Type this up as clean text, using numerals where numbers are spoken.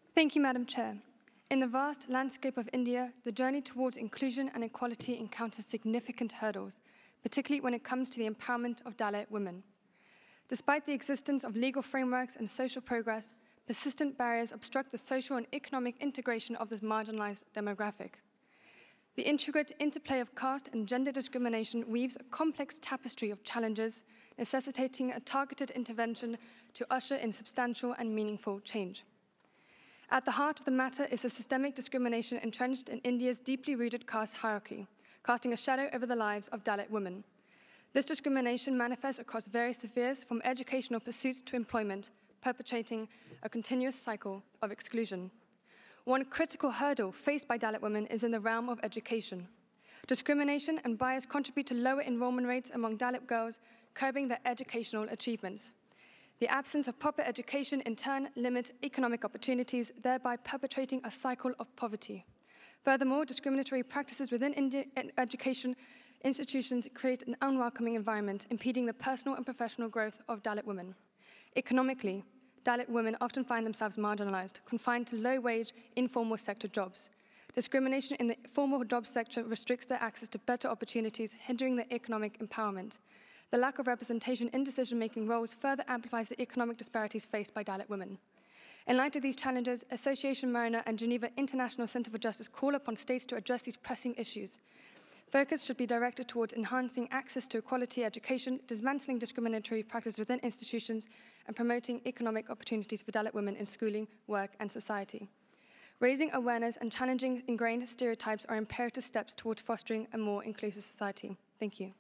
Thank you, Madam Chair. In the vast landscape of India, the journey towards inclusion and equality encounters significant hurdles, particularly when it comes to the empowerment of Dalit women. Despite the existence of legal frameworks and social progress, persistent barriers obstruct the social and economic integration of this marginalized demographic. The intricate interplay of caste and gender discrimination weaves a complex tapestry of challenges, necessitating a targeted intervention to usher in substantial and meaningful change. At the heart of the matter is the systemic discrimination entrenched in India's deeply rooted caste hierarchy, casting a shadow over the lives of Dalit women. This discrimination manifests across various spheres, from educational pursuits to employment, perpetuating a continuous cycle of exclusion. One critical hurdle faced by Dalit women is in the realm of education. Discrimination and bias contribute to lower enrollment rates among Dalit girls, curbing their educational achievements. The absence of proper education in turn limits economic opportunities, thereby perpetuating a cycle of poverty. Furthermore, discriminatory practices within Indian education institutions create an unwelcoming environment, impeding the personal and professional growth of Dalit women. Economically, Dalit women often find themselves marginalized, confined to low-wage, informal sector jobs. Discrimination in the formal job sector restricts their access to better opportunities, hindering their economic empowerment. The lack of representation in decision-making roles further amplifies the economic disparities faced by Dalit women. In light of these challenges, Association Marina and Geneva International Center for Justice call upon states to address these pressing issues. Focus should be directed towards enhancing access to quality education, dismantling discriminatory practices within institutions, and promoting economic opportunities for Dalit women in schooling, work, and society. Raising awareness and challenging ingrained stereotypes are imperative steps towards fostering a more inclusive society. Thank you.